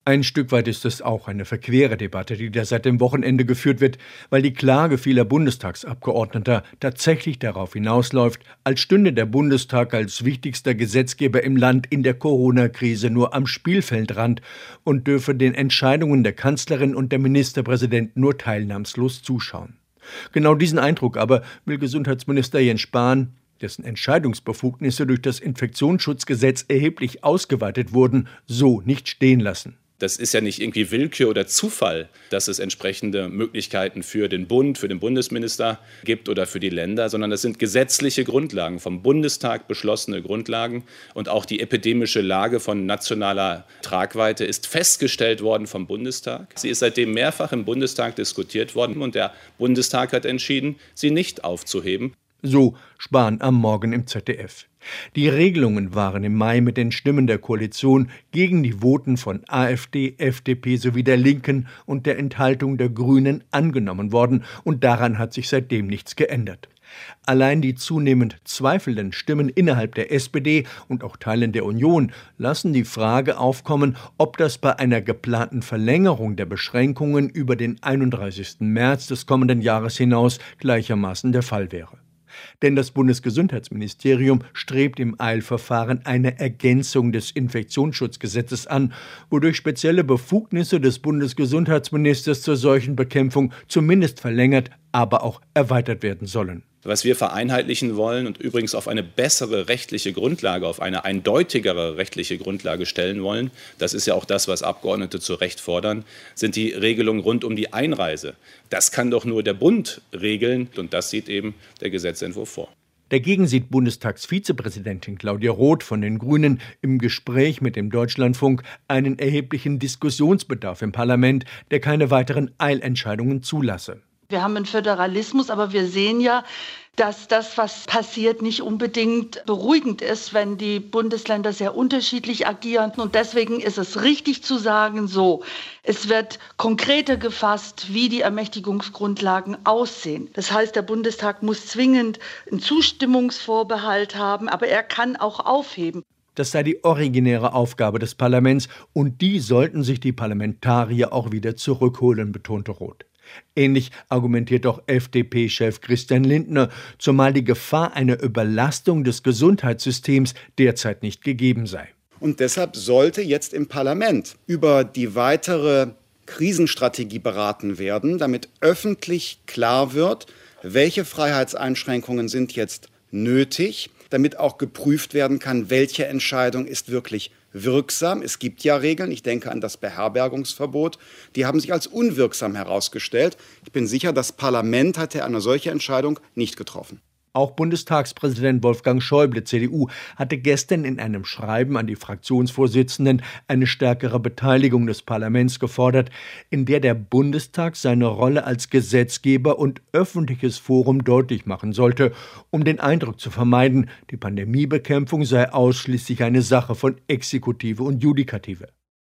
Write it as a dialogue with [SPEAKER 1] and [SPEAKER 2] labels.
[SPEAKER 1] Ein Stück weit ist es auch eine verquere Debatte, die da seit dem Wochenende geführt wird, weil die Klage vieler Bundestagsabgeordneter tatsächlich darauf hinausläuft, als stünde der Bundestag als wichtigster Gesetzgeber im Land in der Corona-Krise nur am Spielfeldrand und dürfe den Entscheidungen der Kanzlerin und der Ministerpräsident nur teilnahmslos zuschauen. Genau diesen Eindruck aber will Gesundheitsminister Jens Spahn, dessen Entscheidungsbefugnisse durch das Infektionsschutzgesetz erheblich ausgeweitet wurden, so nicht stehen lassen.
[SPEAKER 2] Das ist ja nicht irgendwie Willkür oder Zufall, dass es entsprechende Möglichkeiten für den Bund, für den Bundesminister gibt oder für die Länder, sondern das sind gesetzliche Grundlagen, vom Bundestag beschlossene Grundlagen. Und auch die epidemische Lage von nationaler Tragweite ist festgestellt worden vom Bundestag. Sie ist seitdem mehrfach im Bundestag diskutiert worden und der Bundestag hat entschieden, sie nicht aufzuheben.
[SPEAKER 1] So Spahn am Morgen im ZDF. Die Regelungen waren im Mai mit den Stimmen der Koalition gegen die Voten von AfD, FDP sowie der Linken und der Enthaltung der Grünen angenommen worden, und daran hat sich seitdem nichts geändert. Allein die zunehmend zweifelnden Stimmen innerhalb der SPD und auch Teilen der Union lassen die Frage aufkommen, ob das bei einer geplanten Verlängerung der Beschränkungen über den 31. März des kommenden Jahres hinaus gleichermaßen der Fall wäre. Denn das Bundesgesundheitsministerium strebt im Eilverfahren eine Ergänzung des Infektionsschutzgesetzes an, wodurch spezielle Befugnisse des Bundesgesundheitsministers zur Seuchenbekämpfung zumindest verlängert, aber auch erweitert werden sollen.
[SPEAKER 2] Was wir vereinheitlichen wollen und übrigens auf eine bessere rechtliche Grundlage, auf eine eindeutigere rechtliche Grundlage stellen wollen, das ist ja auch das, was Abgeordnete zu Recht fordern, sind die Regelungen rund um die Einreise. Das kann doch nur der Bund regeln und das sieht eben der Gesetzentwurf vor.
[SPEAKER 1] Dagegen sieht Bundestagsvizepräsidentin Claudia Roth von den Grünen im Gespräch mit dem Deutschlandfunk einen erheblichen Diskussionsbedarf im Parlament, der keine weiteren Eilentscheidungen zulasse.
[SPEAKER 3] Wir haben einen Föderalismus, aber wir sehen ja, dass das, was passiert, nicht unbedingt beruhigend ist, wenn die Bundesländer sehr unterschiedlich agieren. Und deswegen ist es richtig zu sagen, so, es wird konkreter gefasst, wie die Ermächtigungsgrundlagen aussehen. Das heißt, der Bundestag muss zwingend einen Zustimmungsvorbehalt haben, aber er kann auch aufheben.
[SPEAKER 1] Das sei die originäre Aufgabe des Parlaments und die sollten sich die Parlamentarier auch wieder zurückholen, betonte Roth. Ähnlich argumentiert auch FDP-Chef Christian Lindner, zumal die Gefahr einer Überlastung des Gesundheitssystems derzeit nicht gegeben sei.
[SPEAKER 4] Und deshalb sollte jetzt im Parlament über die weitere Krisenstrategie beraten werden, damit öffentlich klar wird, welche Freiheitseinschränkungen sind jetzt nötig, damit auch geprüft werden kann, welche Entscheidung ist wirklich wirksam. Es gibt ja Regeln, ich denke an das Beherbergungsverbot, die haben sich als unwirksam herausgestellt. Ich bin sicher, das Parlament hatte eine solche Entscheidung nicht getroffen.
[SPEAKER 1] Auch Bundestagspräsident Wolfgang Schäuble, CDU, hatte gestern in einem Schreiben an die Fraktionsvorsitzenden eine stärkere Beteiligung des Parlaments gefordert, in der der Bundestag seine Rolle als Gesetzgeber und öffentliches Forum deutlich machen sollte, um den Eindruck zu vermeiden, die Pandemiebekämpfung sei ausschließlich eine Sache von Exekutive und Judikative.